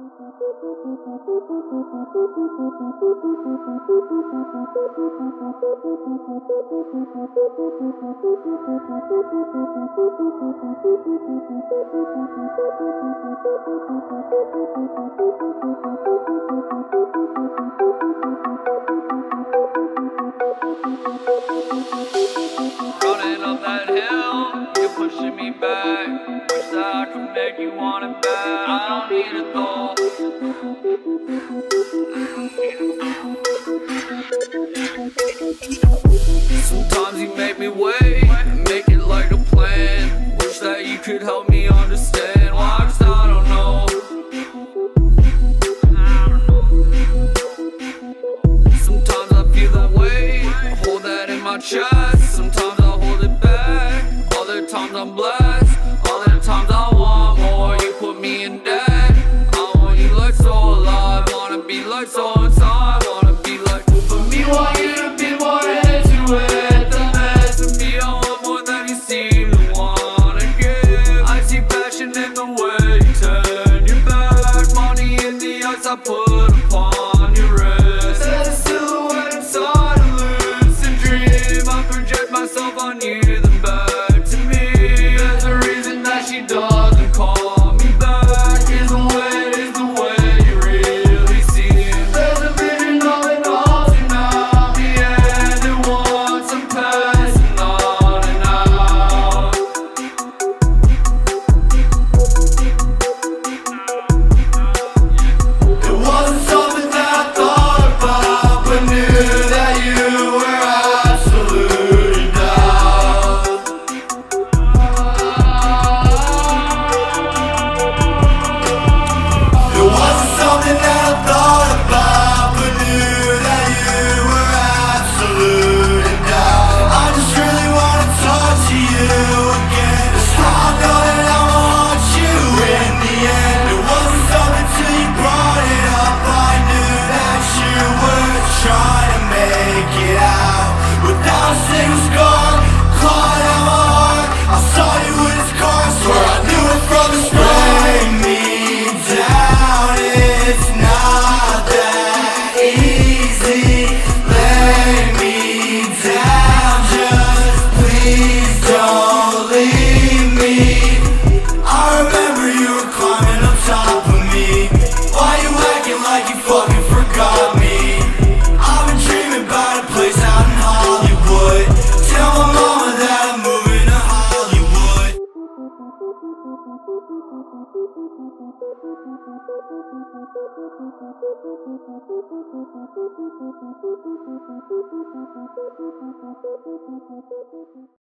Running up that hill, you're pushing me back. Wish that I could make you want it back. I don't need it though. Sometimes you make me wait, make it like a plan. Wish that you could help me understand why, 'cause I don't know. Sometimes I feel that way, hold that in my chest. Sometimes I hold it back, other times I'm blessed. Other times I want more, you put me in debt. I want you like so alive, wanna be like so inside. Wanna be like, for me, want you to be more into it. The best of me, I want more than you seem to wanna give. I see passion in the way you turn your back. Money in the eyes I put upon your wrist. There's a silhouette inside a lucid dream. I project myself on you, then back to me. There's a reason that she doesn't call me back. Is the way you really seem. There's a vision of it all tonight. The end at once, I'm passing on and out. It wasn't something that I thought about, but knew that you were absolute doubt. It wasn't something that I thought about, but knew that you were absolute doubt. I just really wanna talk to you again. That's how I know that I'ma haunt you in the end. It wasn't something till you brought it up. I knew that you were trying to make it out. Without a single scar, clawed out my heart. I saw you in his car, swear I knew it from the start. Bring me down, it's not that easy. Lay me down, just please don't leave me. I remember you were climbing up top of me. Why you acting like you fucking forgot me? I've been dreaming about a place out in Hollywood. Tell my mama that I'm moving to Hollywood.